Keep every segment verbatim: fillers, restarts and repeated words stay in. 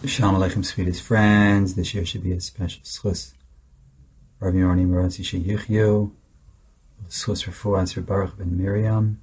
Shalom Aleichem, sweetest friends. This year should be a special schus. Rabbi Yorni Maratzi Sheyichyu, schus Refuas for Baruch ben Miriam,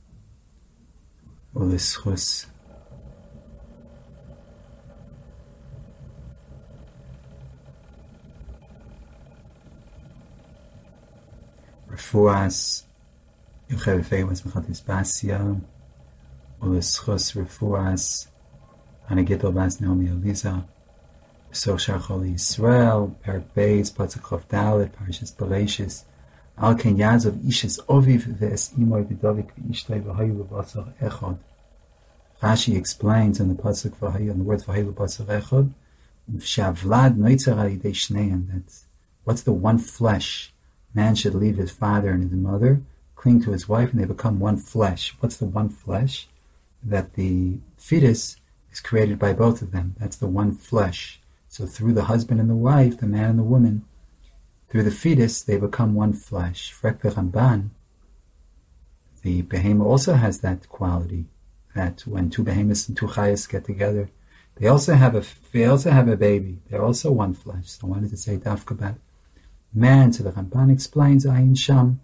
ulis schus Refuas Yocheved Feiwas Mechatis Basia, ulis schus Refuas Hanagitol Bas Naomi Eliza, B'soch Shar Chol Yisrael, Perak Beis, Patzak Chof Dalet, Parashas Bereshis, Al Ken Yazov Ishes Oviv Ve'es Imoy V'Dovik V'Ishtay V'Hayu L'Batzach Echad. Rashi explains in the Pasuk V'Hayu, in the word V'Hayu L'Batzach Echad, V'Shavlad Noitzar Al Yidei Shneim, that's what's the one flesh? Man should leave his father and his mother, cling to his wife, and they become one flesh. What's the one flesh? That the fetus is created by both of them. That's the one flesh. So through the husband and the wife, the man and the woman, through the fetus, they become one flesh. Frek Ramban, the behema also has that quality, that when two behemoths and two chayas get together, they also have a they also have a baby. They're also one flesh. So I wanted to say dafka about man. So the Ramban explains Ayin Sham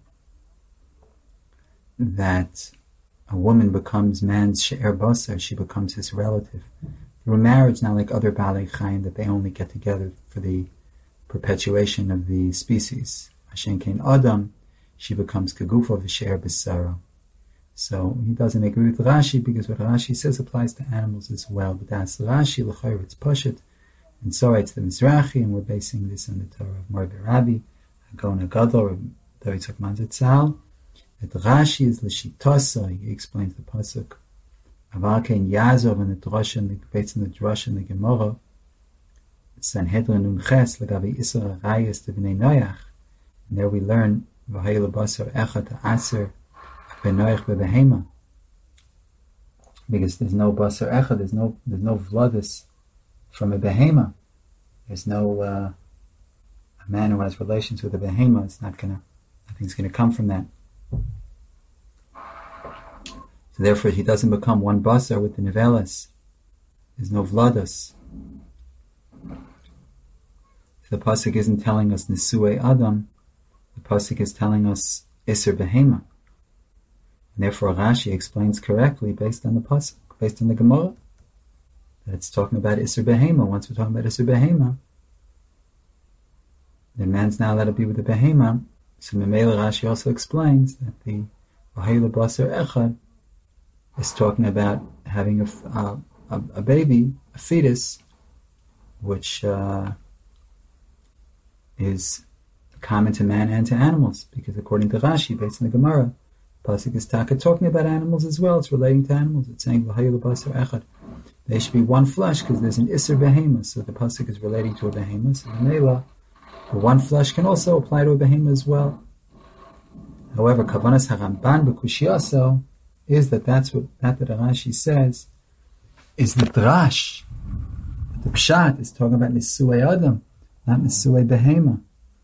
that a woman becomes man's she'er basar, she becomes his relative. Through marriage, not like other Balei Chayim, that they only get together for the perpetuation of the species. Hashem Kain Adam, she becomes Kegufo v'she'er b'sara. So he doesn't agree with Rashi, because what Rashi says applies to animals as well. But that's Rashi, l'chayr, it's Pashat, and so it's the Mizrahi, and we're basing this on the Torah of Morbi Rabbi, Hagon Agadol, David Tzakman Zetzal. That Rashi is l'shitasa, he explains the pasuk. Aval kein Yazov and the Drush and the Beitz and the Drush and the Gemara. Sanhedrin Nun Ches legavi Isra Rayas to Bnei Noach. And there we learn V'hay lebasar echad aser ben Noach bebehema. Because there's no basar echad, there's no there's no vladis from a behema. There's no uh, a man who has relations with a behema. It's not gonna nothing's gonna come from that. So therefore, he doesn't become one basar with the nevelas. There's no vladas. The pasuk isn't telling us nisue adam. The pasuk is telling us iser behema. And therefore, Rashi explains correctly based on the pasuk, based on the Gemara, that it's talking about iser behema. Once we're talking about iser behema, the man's now allowed to be with the behema. So Memela Rashi also explains that the v'hayla basar echad is talking about having a, a, a, a baby, a fetus, which uh, is common to man and to animals, because according to Rashi, based on the Gemara, Pasuk is taka talking about animals as well. It's relating to animals. It's saying v'hayla basar echad. They should be one flesh because there's an iser behema. So the Pasuk is relating to a behema. So the Mela, the one flesh can also apply to a behema as well. However, Kavanas HaRamban b'Kushiyaso is that that's what that that Rashi says is the drash. The pshat is talking about Nisui Adam, not Nisui Behema.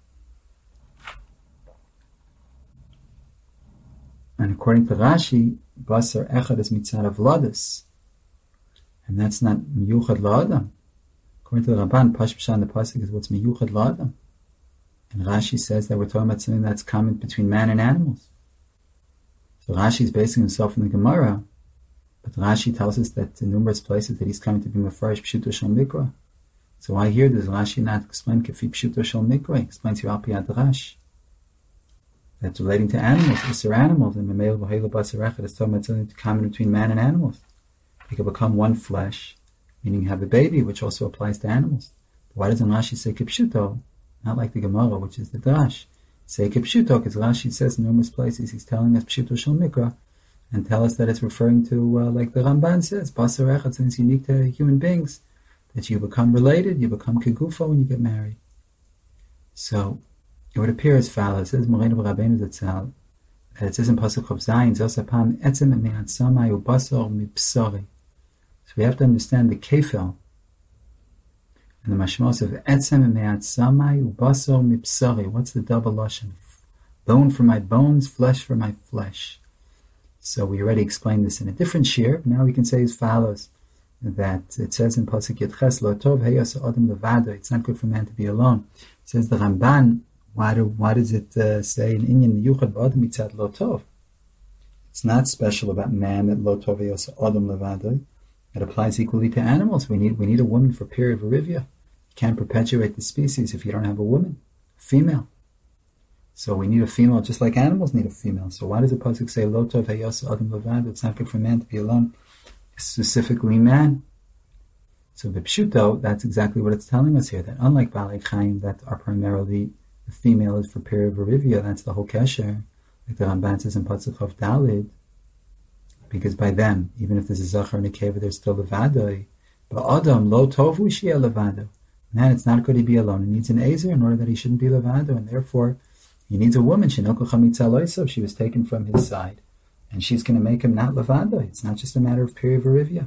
And according to Rashi, Basar Echad is Mitzad of Vladis, and that's not Miyuchad La'adam. According to the Ramban, Pash Pshat in the pasuk is what's Miyuchad La'adam. And Rashi says that we're talking about something that's common between man and animals. So Rashi is basing himself on the Gemara, but Rashi tells us that in numerous places that he's coming to be Mefarish Pshuto Shel Mikra. So why here does Rashi not explain Kefi Pshuto Shel Mikra? He explains here Al Piyat Rash. That's relating to animals, Isser animals, and Memel V'Hayla Basar Echad is talking about something common between man and animals. They could become one flesh, meaning have a baby, which also applies to animals. But why doesn't Rashi say Kipshuto? Not like the Gemara, which is the Drash. Say Kipshuto, because Rashi says in numerous places, he's telling us Pshuto Shel Mikra, and tell us that it's referring to, uh, like the Ramban says, Basar Echad, since it's unique to human beings, that you become related, you become Kegufo when you get married. So, it would appear as follows. It says, Moreno Rabbeinu Zatzal, that it says in Pasuk Chav Zayin, Zosapam etzem me'at samai u'basar mipsari. So we have to understand the kefel, and the mashmos of etzem me'at samai u'basar mipsari. What's the double lashon? Bone for my bones, flesh for my flesh. So we already explained this in a different shir, but now we can say as follows. that it says in Pasuk Yetches, Lo tov heyas adam levado, it's not good for man to be alone. It says the Ramban, why, do, why does it uh, say in Inyan Yuchad B'adam Mitzad Lo tov? It's not special about man that Lo tov heyas adam levado. It applies equally to animals. We need we need a woman for period virivia. You can't perpetuate the species if you don't have a woman, a female. So we need a female, just like animals need a female. So why does the pasuk say Lo tov heyas adam levado? It's not good for man to be alone, specifically man. So b'pshuto, that's exactly what it's telling us here. That unlike Balei Chaim, that are primarily the female is for period virivia, that's the whole kesher. Like the Ramban says in Pasuk Chav Dalid. Because by them, even if there's a Zachar and a Keva, there's still Levadoi. But Adam, Lo Tovu Shia Levado. Man, it's not good to be alone. He needs an Ezer in order that he shouldn't be Levado, and therefore he needs a woman. Shinoko Chamitza Loisav, she was taken from his side. And she's going to make him not Levado. It's not just a matter of period virivia.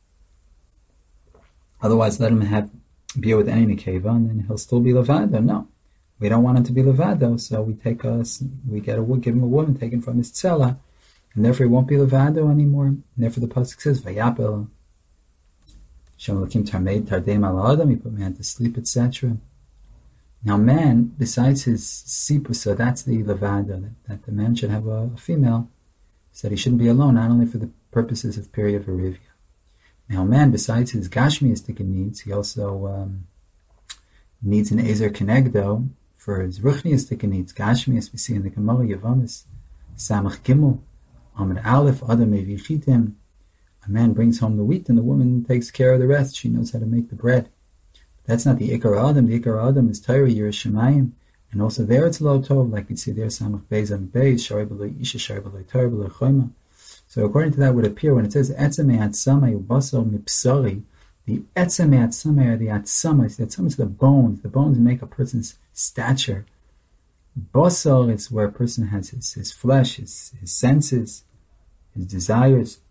Otherwise, let him have be with any Nekeva, and then he'll still be Levado. No. We don't want him to be Levado, so we take us, we get a, give him a woman taken from his tzela, and therefore he won't be levado anymore. And therefore the pasuk says, "Vayapel Shem Elokim Tarmeid Tardeim Al Adam." He put man to sleep, et cetera. Now, man, besides his sipusa, that's the levado, that, that the man should have a, a female, so that he shouldn't be alone, not only for the purposes of period virivia. Now, man, besides his gashmiistic needs, he also um, needs an ezer kenegdo for his ruchniistic needs. Gashmias we see in the Gemara Yavamis Samach Gimel. Amid Aleph, Adam Evichitim. A man brings home the wheat and the woman takes care of the rest. She knows how to make the bread. That's not the Ikar Adam. The Ikar Adam is Torah, Yerushalayim. And also there it's Lo Tov, like we see there, Samach Beis Am Beis, Shari B'loi Isha, Shari B'loi Torah, B'loi Choyma. So according to that would appear, when it says Etzem Atzamai Ubasol Mipsari, the Etzem Atzamai are the Atzamai, the Atzamai is the bones. The bones make a person's stature. Basal is where a person has his, his flesh, his, his senses, his desires.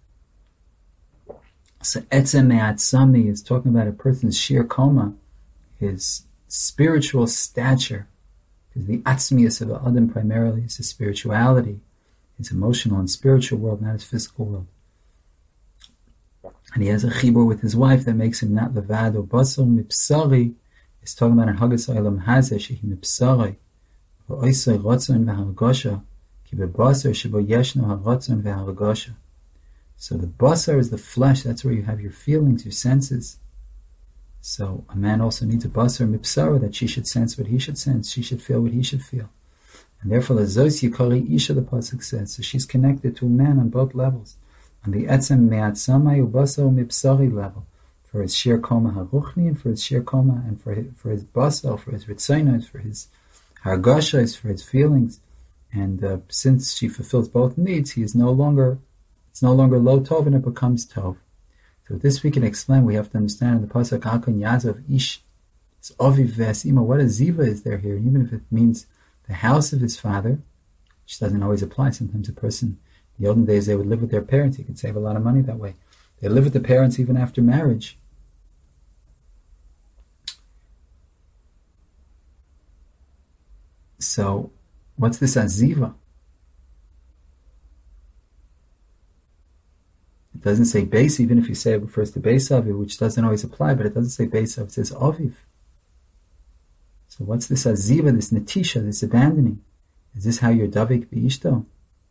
So Etzem Me'atzami is talking about a person's sheer koma, his spiritual stature. Because the atzmius of Adam primarily is his spirituality, his emotional and spiritual world, not his physical world. And he has a chibur with his wife that makes him not levado. Basal Mipsari is talking about an Hagas Olam Hazeh, Shehi Mipsari. So the basar is the flesh, that's where you have your feelings, your senses. So a man also needs a basar mipsara, that she should sense what he should sense, she should feel what he should feel. And therefore, the Zos Yikari Isha, the pasuk says, so she's connected to a man on both levels. On the etzem me'atzamai ubasar mipsari level, for his sheer koma haruchni, and for his sheer koma, and for his, for his basar, for his ritzainos, for his Hargasha is for his feelings, and uh, since she fulfills both needs, he is no longer, it's no longer low tov, and it becomes tov. So with this we can explain, we have to understand in the pasuk Akon Yazav Ish, it's Aviv Vesima, what a ziva is there here, and even if it means the house of his father, which doesn't always apply, sometimes a person, in the olden days they would live with their parents, he could save a lot of money that way. They live with the parents even after marriage. So, what's this aziva? It doesn't say base, even if you say it refers to base aviv, which doesn't always apply, but it doesn't say base aviv, it says aviv. So what's this aziva, this netisha, this abandoning? Is this how you're davik b'ishto?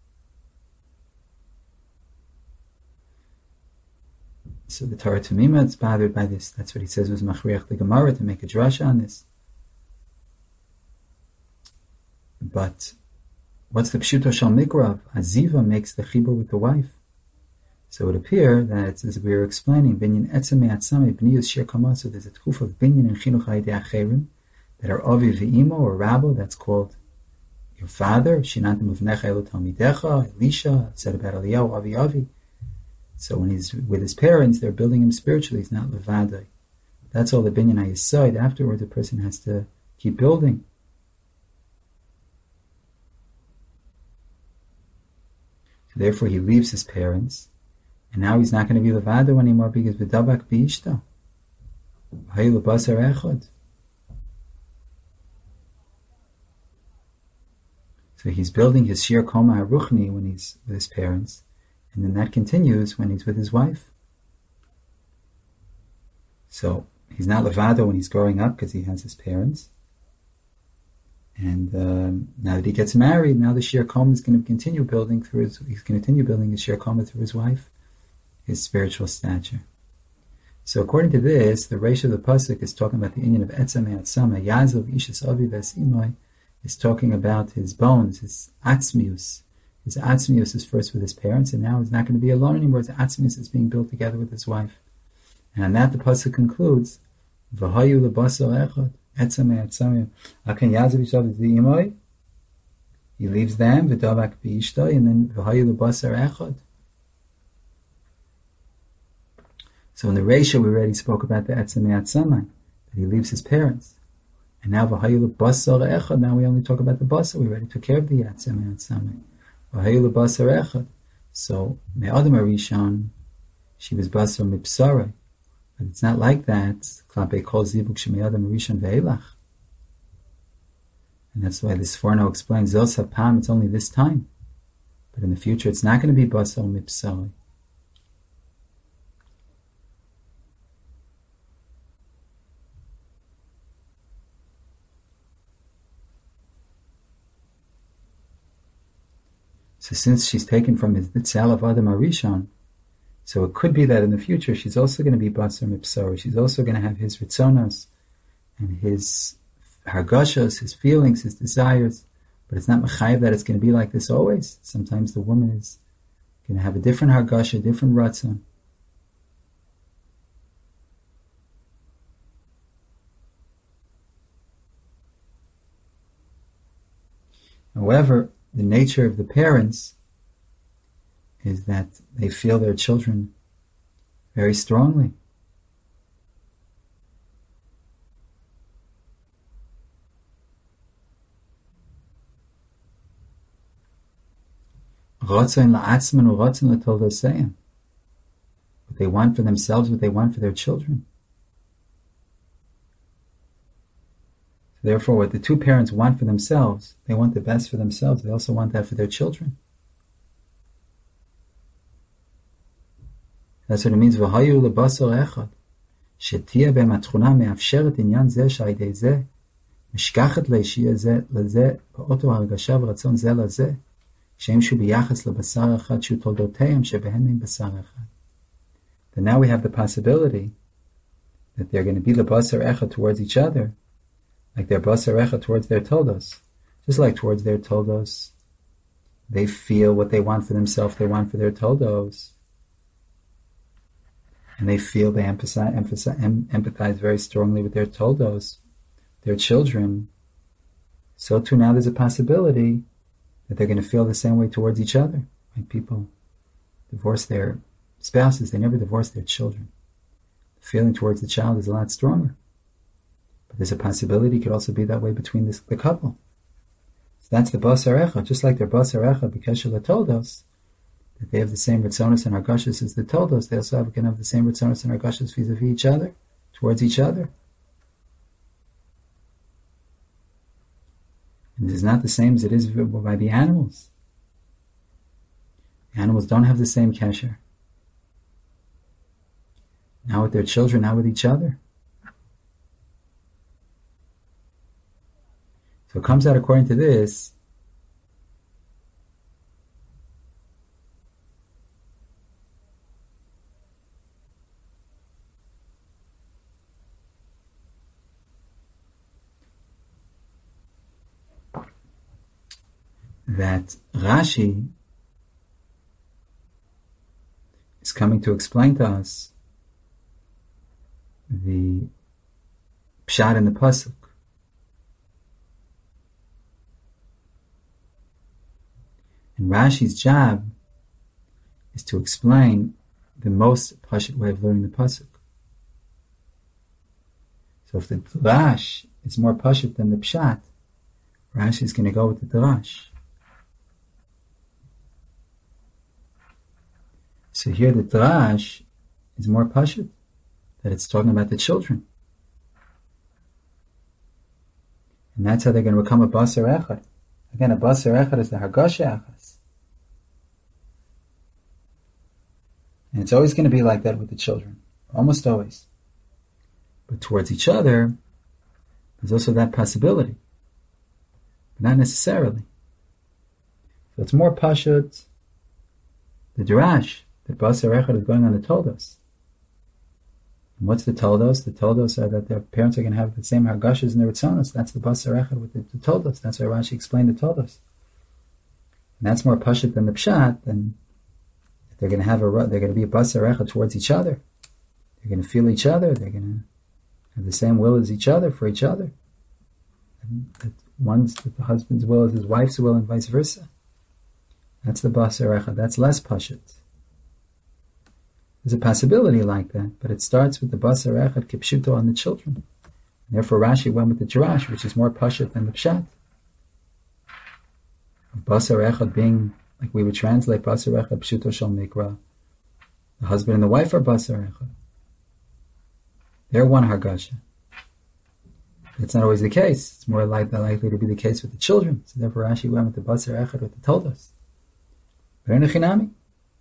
So the Torah Tamima is bothered by this. That's what he says was machriach the Gemara to make a drasha on this. But what's the pshuto shal mikrav? Aziva makes the chibur with the wife. So it would appear that, as we were explaining, binyan etzem me'atzame b'niyus shir kama, so there's a tkuf of binyan and chinuch ha'idei acherim that are avi v'imo or rabbo, that's called your father, shinantim uvnecha elu talmidecha, Elisha, said about Eliyahu, avi avi. So when he's with his parents, they're building him spiritually, he's not levadai. That's all the binyan ha'yesod. Afterwards, a person has to keep building. Therefore, he leaves his parents, and now he's not going to be levado anymore because v'dabak b'ishta. V'hayu l'basar echad. So he's building his shir koma haruchni when he's with his parents, and then that continues when he's with his wife. So he's not levado when he's growing up because he has his parents. And um, now that he gets married, now the Shir Koma is going to continue building through his, he's going to continue building the Shir Koma through his wife, his spiritual stature. So according to this, the Reish of the Pasuk is talking about the Inyan of Etzem Eatzama, Yazav Ishas Avi Vesimai, is talking about his bones, his Atzmius. His Atzmius is first with his parents, and now he's not going to be alone anymore. His Atzmius is being built together with his wife. And on that the Pasuk concludes, V'hayu lebasar echad, Etzem Eatzama, Akan Yazav Ishav Zimai, he leaves them, V'davak B'ishtai, and then V'hayu lebasar echad. So in the Reisha, we already spoke about the Etzem Eatzamai, that he leaves his parents. And now V'hayu lebasar echad, now we only talk about the basar. We already took care of the Etzem Eatzamai. V'hayu lebasar echad. So, Me'adam Arishon, she was basar mipsarei. But it's not like that. Klape kol zibuk sheme'adam Arishon ve'elach. And that's why this Forno explains, Zil Sapam, it's only this time. But in the future, it's not going to be basar mipsarei. So since she's taken from his Nitzal of Adam Arishon, so it could be that in the future she's also going to be Basar Mipsar. She's also going to have his Ritzonos and his Hargashos, his feelings, his desires. But it's not Mechayev that it's going to be like this always. Sometimes the woman is going to have a different Hargasha, a different Ratzon. However, the nature of the parents is that they feel their children very strongly. What they want for themselves, what they want for their children. Therefore, what the two parents want for themselves, they want the best for themselves. They also want that for their children. That's what it means. V'hayu lebasar echad, shetia b'hem atchuna me'afsheret inyan zeh sh'aydei zeh, mishkachet le'shiyah zeh lezeh, ba'oto hargasha v'ratzon zeh lezeh, shem shu b'yachas lebasar echad shu toldoteim shebehem im basar echad. Then now we have the possibility that they're going to be lebasar echad towards each other, like their basar echad towards their toldos. Just like towards their toldos, they feel what they want for themselves, they want for their toldos. And they feel, they emphasize, emphasize, em, empathize very strongly with their toldos, their children. So too now there's a possibility that they're going to feel the same way towards each other. Like people divorce their spouses, they never divorce their children. The feeling towards the child is a lot stronger. But there's a possibility it could also be that way between this, the couple. So that's the basar echad, just like their basar echad because of the toldos, that they have the same ritzonos and hargashas as the toldos, they also have, can have the same ritzonos and hargashas vis-a-vis each other, towards each other. And it is not the same as it is by the animals. The animals don't have the same kesher. Now with their children, now with each other. So it comes out according to this, that Rashi is coming to explain to us the pshat in the pasuk. And Rashi's job is to explain the most pashut way of learning the pasuk. So if the drash is more pashut than the pshat, Rashi is going to go with the drash. So here the drash is more pashut, that it's talking about the children. And that's how they're going to become a basar echad. Again, a basar echad is the hargasha echad. And it's always going to be like that with the children. Almost always. but towards each other, there's also that possibility, but not necessarily. So it's more pashut, the derash, that Basar Echad is going on the Toldos. And what's the Toldos? The Toldos are that their parents are going to have the same hargashas in their Ritzonos. That's the Basar Echad with the, the Toldos. That's why Rashi explained the Toldos. And that's more pashut than the Pshat, and they're going to have a, they're going to be a Basar Echad towards each other. They're going to feel each other. They're going to have the same will as each other for each other. And that one's that the husband's will is his wife's will, and vice versa. That's the Basar Echad. That's less pashut. There's a possibility like that, but it starts with the Basar Echad Kipshuto on the children. And therefore Rashi went with the Jerash, which is more pashut than the Pshat. Of Basar Echad being, like we would translate Basar Echad Pshuto Shal Mikra. The husband and the wife are Basar Echad. They're one Hargasha. That's not always the case. It's more likely, likely to be the case with the children. So therefore Rashi went with the Basar Echad with the Toldos. But in the Chinami,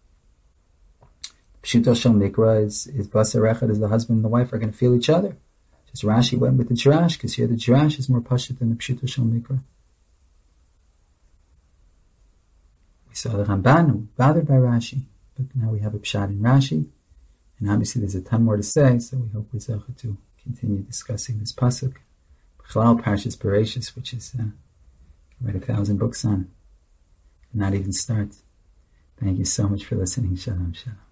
Pshuto Shal Mikra is, is Basar Echad, is the husband and the wife are going to feel each other. Just Rashi went with the Jerash, because here the Jerash is more pashut than the Pshuto Shal Mikra. We saw the Ramban bothered by Rashi, but now we have a Pshat in Rashi, and obviously there's a ton more to say, so we hope we Zocha to continue discussing this pasuk. B'chalal Parshas Bereshis, which is, uh, write a thousand books on, and not even start. Thank you so much for listening. Shalom, shalom.